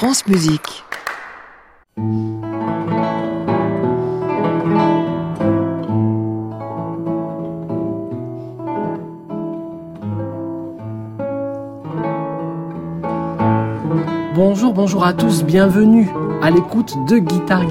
France Musique. Bonjour à tous, bienvenue à l'écoute de Guitare.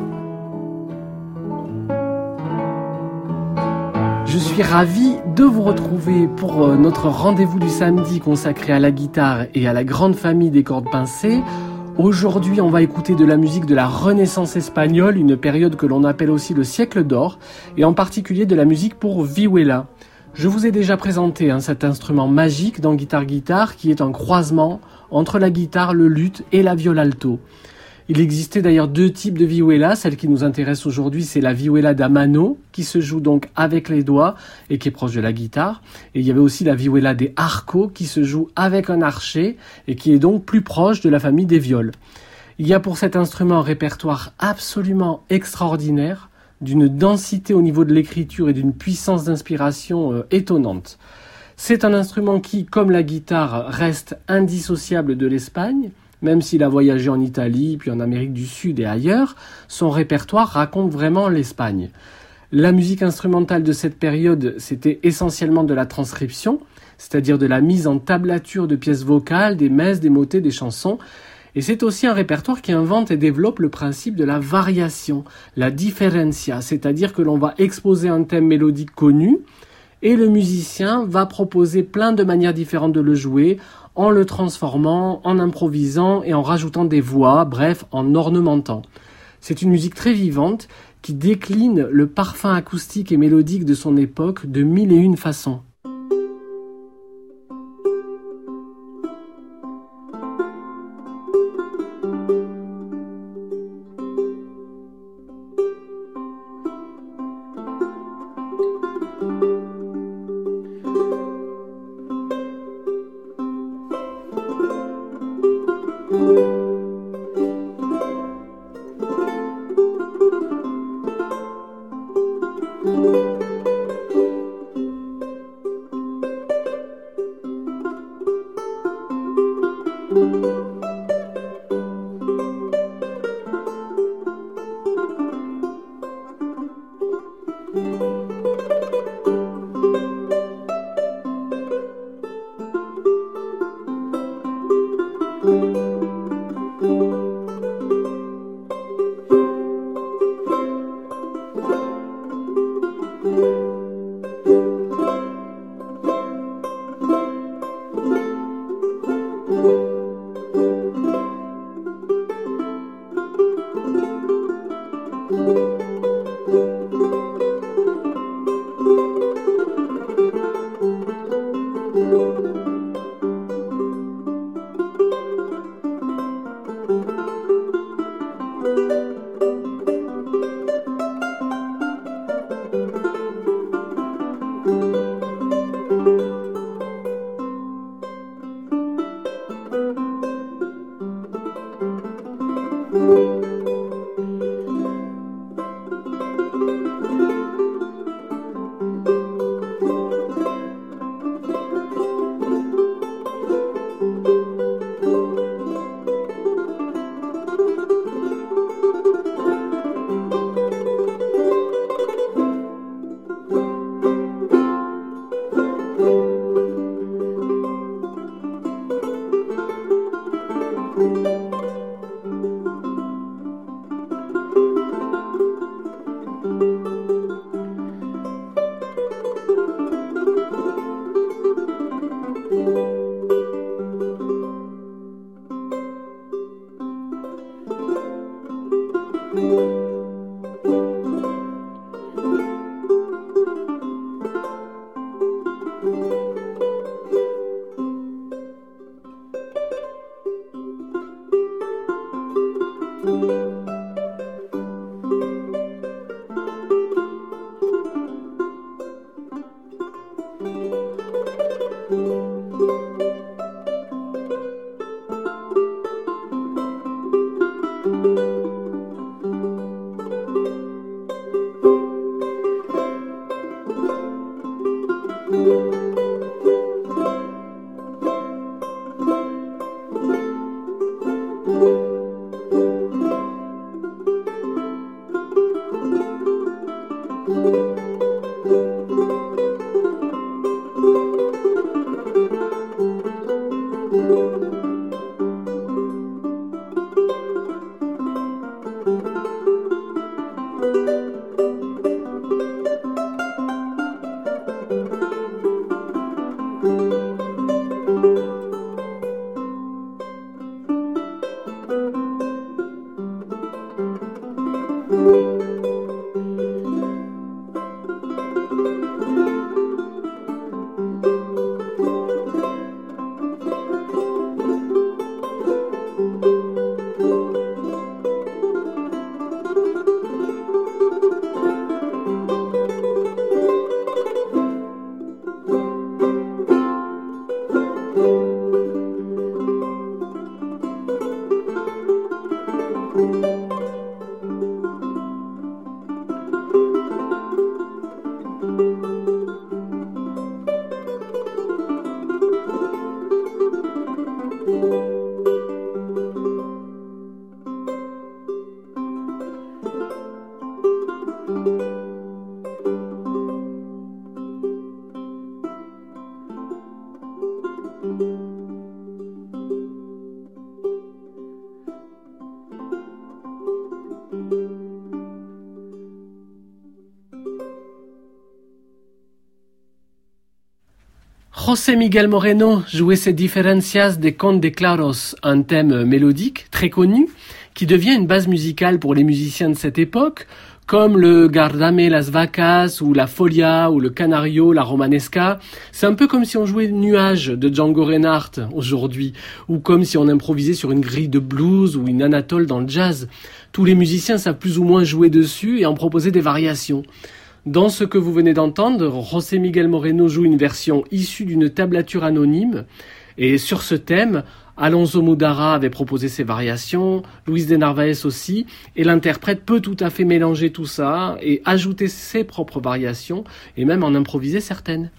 Je suis ravi de vous retrouver pour notre rendez-vous du samedi consacré à la guitare et à la grande famille des cordes pincées. Aujourd'hui, on va écouter de la musique de la Renaissance espagnole, une période que l'on appelle aussi le siècle d'or, et en particulier de la musique pour vihuela. Je vous ai déjà présenté cet instrument magique dans Guitare, qui est un croisement entre la guitare, le luth et la viole alto. Il existait d'ailleurs deux types de vihuela. Celle qui nous intéresse aujourd'hui, c'est la vihuela da mano, qui se joue donc avec les doigts et qui est proche de la guitare. Et il y avait aussi la vihuela de arco, qui se joue avec un archet et qui est donc plus proche de la famille des viols. Il y a pour cet instrument un répertoire absolument extraordinaire, d'une densité au niveau de l'écriture et d'une puissance d'inspiration étonnante. C'est un instrument qui, comme la guitare, reste indissociable de l'Espagne. Même s'il a voyagé en Italie, puis en Amérique du Sud et ailleurs, son répertoire raconte vraiment l'Espagne. La musique instrumentale de cette période, c'était essentiellement de la transcription, c'est-à-dire de la mise en tablature de pièces vocales, des messes, des motets, des chansons. Et c'est aussi un répertoire qui invente et développe le principe de la variation, la differencia, c'est-à-dire que l'on va exposer un thème mélodique connu, et le musicien va proposer plein de manières différentes de le jouer, en le transformant, en improvisant et en rajoutant des voix, bref, en ornementant. C'est une musique très vivante qui décline le parfum acoustique et mélodique de son époque de mille et une façons. José Miguel Moreno jouait ses Diferencias de Conde de Claros, un thème mélodique très connu qui devient une base musicale pour les musiciens de cette époque, comme le Guardame las Vacas ou la Folia ou le Canario, la Romanesca. C'est un peu comme si on jouait Nuages de Django Reinhardt aujourd'hui, ou comme si on improvisait sur une grille de blues ou une Anatole dans le jazz. Tous les musiciens savent plus ou moins jouer dessus et en proposer des variations. Dans ce que vous venez d'entendre, José Miguel Moreno joue une version issue d'une tablature anonyme. Et sur ce thème, Alonso Mudara avait proposé ses variations, Luis de Narvaez aussi, et l'interprète peut tout à fait mélanger tout ça et ajouter ses propres variations, et même en improviser certaines.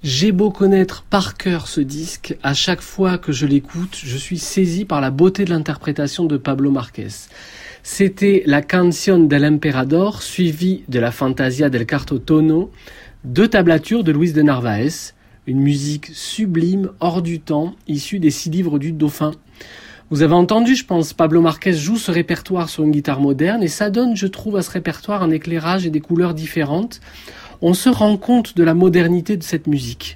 J'ai beau connaître par cœur ce disque, à chaque fois que je l'écoute, je suis saisi par la beauté de l'interprétation de Pablo Marquez. C'était la Canción del Emperador, suivie de la Fantasia del Quarto Tono, deux tablatures de Luis de Narvaez, une musique sublime, hors du temps, issue des 6 livres du Dauphin. Vous avez entendu, je pense, Pablo Marquez joue ce répertoire sur une guitare moderne et ça donne, je trouve, à ce répertoire un éclairage et des couleurs différentes. On se rend compte de la modernité de cette musique.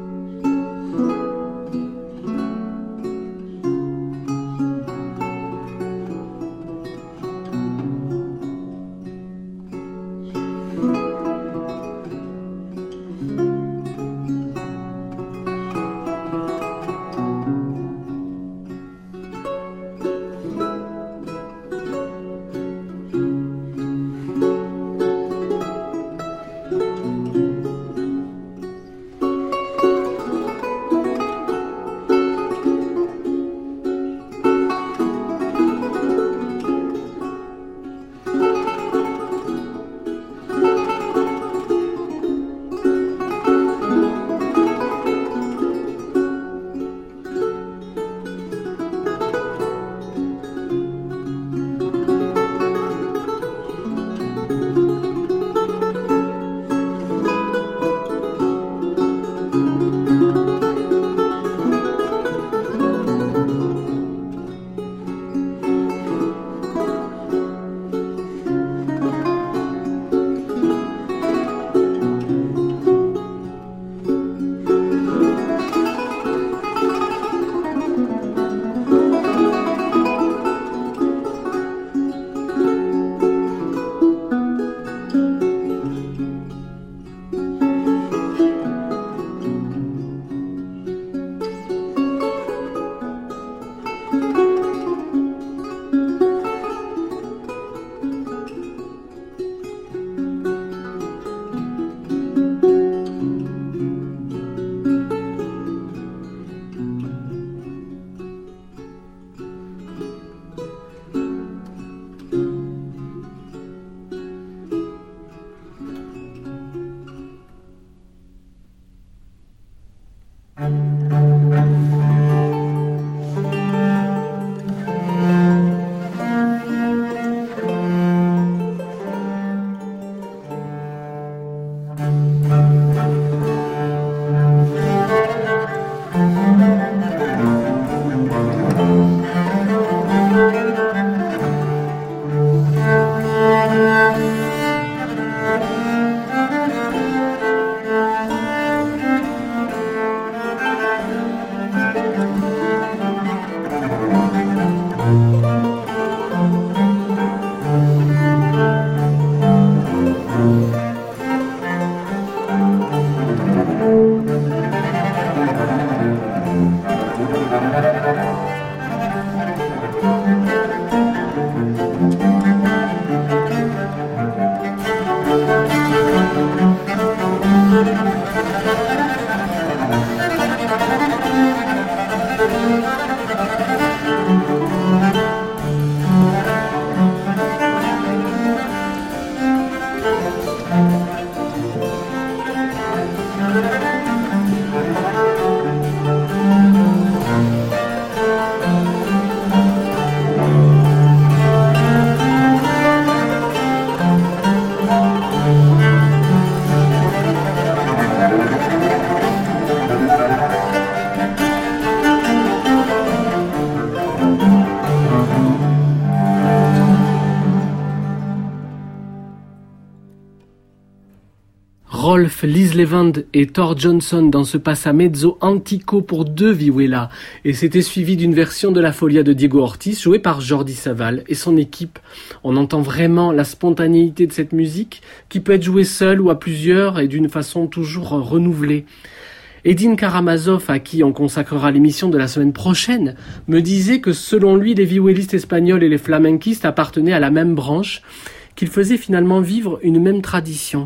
Rolf Lislevand et Thor Johnson dans ce passamezzo antico pour 2 vihuelas, et c'était suivi d'une version de la Folia de Diego Ortiz jouée par Jordi Savall et son équipe. On entend vraiment la spontanéité de cette musique qui peut être jouée seule ou à plusieurs et d'une façon toujours renouvelée. Edin Karamazov, à qui on consacrera l'émission de la semaine prochaine, me disait que selon lui, les vihuelistes espagnols et les flamenquistes appartenaient à la même branche, qu'ils faisaient finalement vivre une même tradition.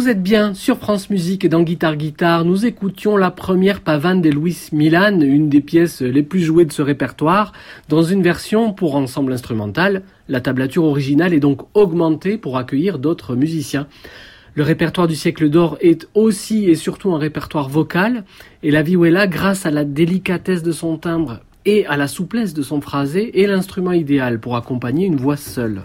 Vous êtes bien sur France Musique et dans Guitare. Nous écoutions la première pavane de Luis Milan, une des pièces les plus jouées de ce répertoire, dans une version pour ensemble instrumental. La tablature originale est donc augmentée pour accueillir d'autres musiciens. Le répertoire du siècle d'or est aussi et surtout un répertoire vocal, et la vihuela, grâce à la délicatesse de son timbre et à la souplesse de son phrasé, est l'instrument idéal pour accompagner une voix seule.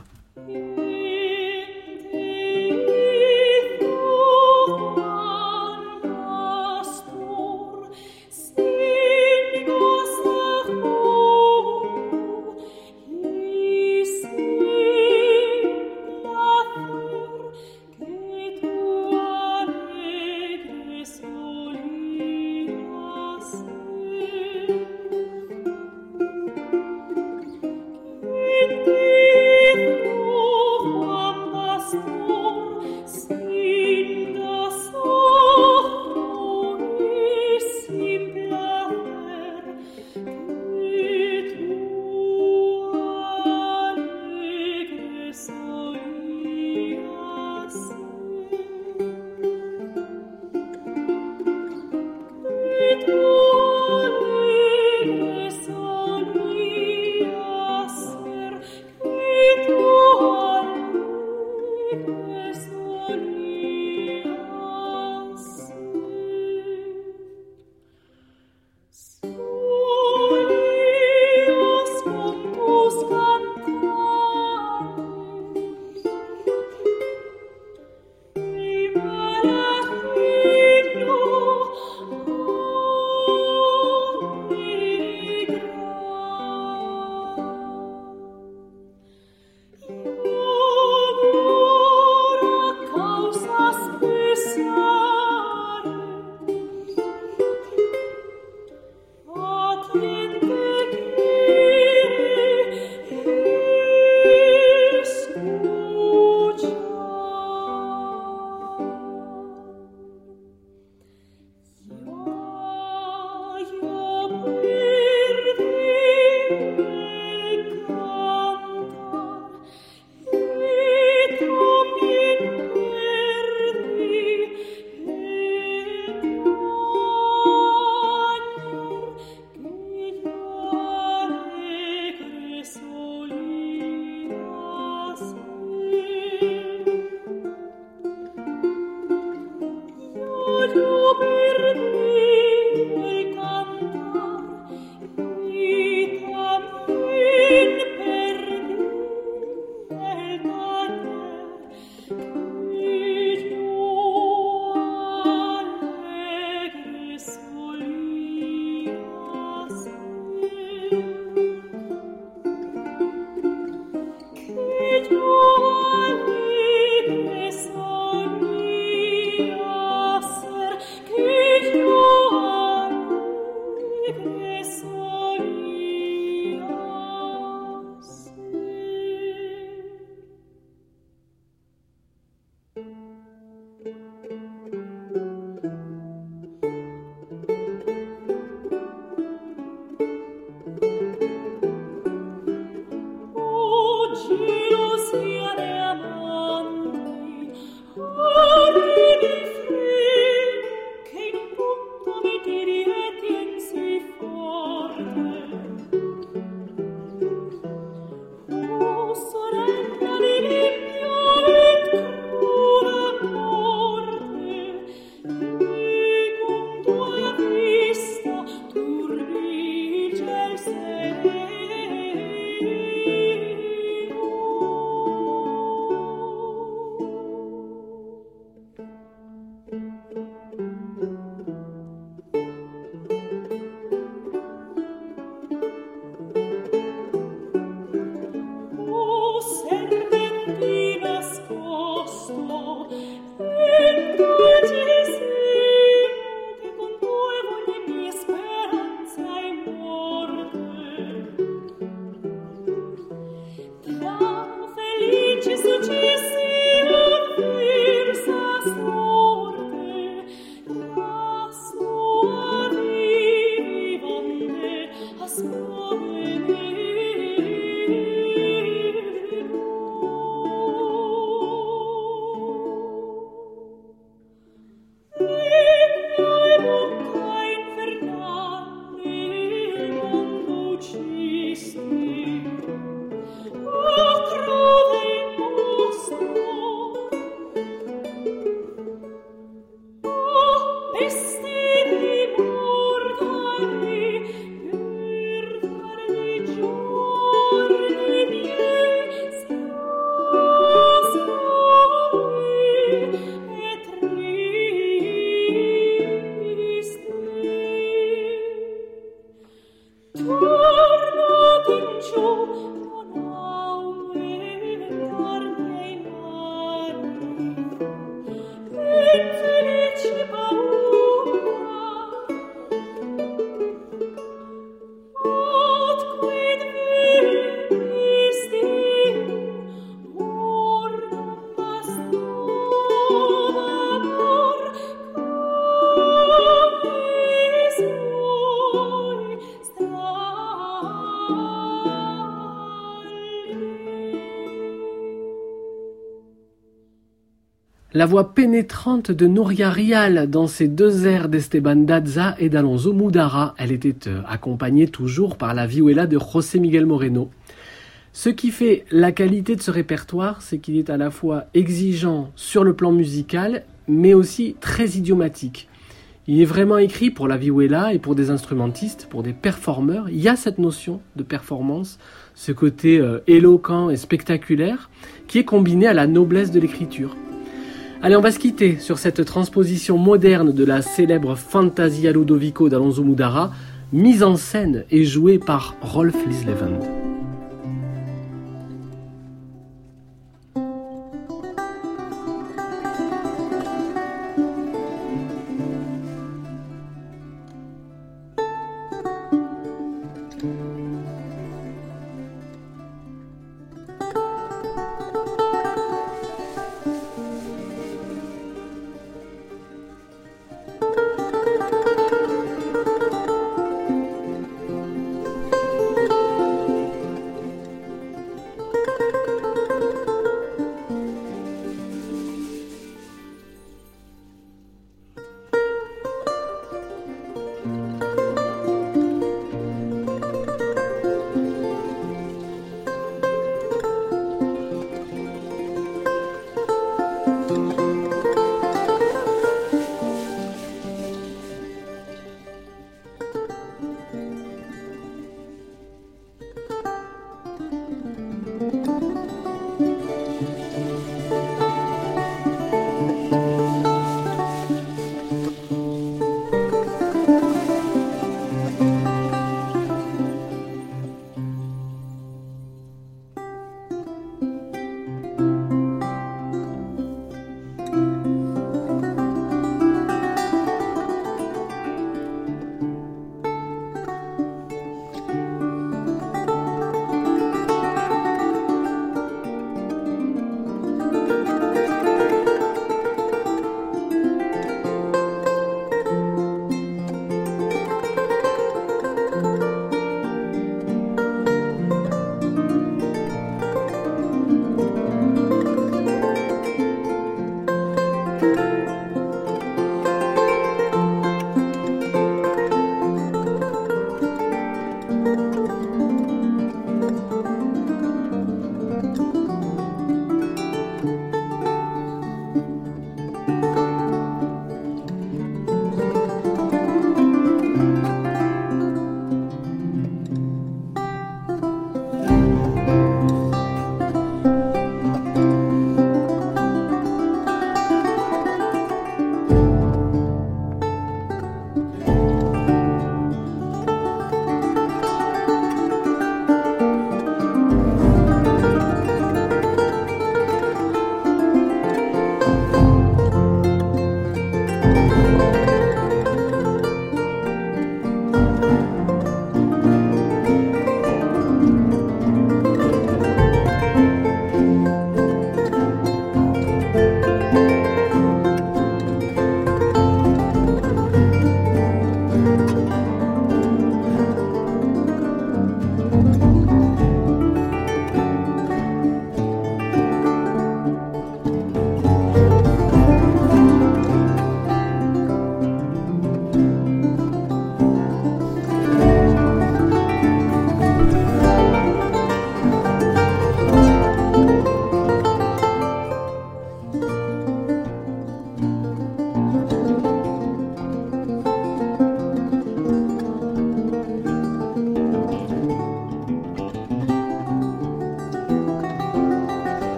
La voix pénétrante de Núria Rial dans ces deux airs d'Esteban Daza et d'Alonso Mudara, elle était accompagnée toujours par la vihuela de José Miguel Moreno. Ce qui fait la qualité de ce répertoire, c'est qu'il est à la fois exigeant sur le plan musical, mais aussi très idiomatique. Il est vraiment écrit pour la vihuela et pour des instrumentistes, pour des performeurs. Il y a cette notion de performance, ce côté éloquent et spectaculaire, qui est combiné à la noblesse de l'écriture. Allez, on va se quitter sur cette transposition moderne de la célèbre Fantasia Ludovico d'Alonso Mudara, mise en scène et jouée par Rolf Lislevand.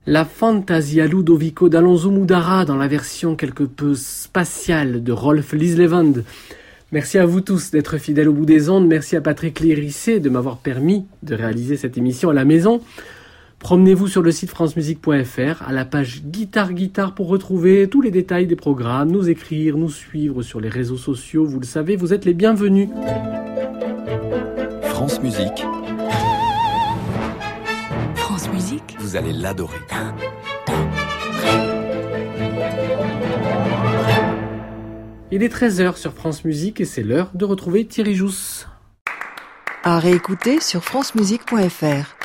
La Fantasia Ludovico d'Alonso Mudara dans la version quelque peu spatiale de Rolf Lislevand. Merci à vous tous d'être fidèles au bout des ondes. Merci à Patrick Lérissé de m'avoir permis de réaliser cette émission à la maison. Promenez-vous sur le site francemusique.fr à la page Guitare pour retrouver tous les détails des programmes, nous écrire, nous suivre sur les réseaux sociaux. Vous le savez, vous êtes les bienvenus. France Musique. France Musique. Vous allez l'adorer. Il est 13h sur France Musique et c'est l'heure de retrouver Thierry Jousse. À réécouter sur francemusique.fr.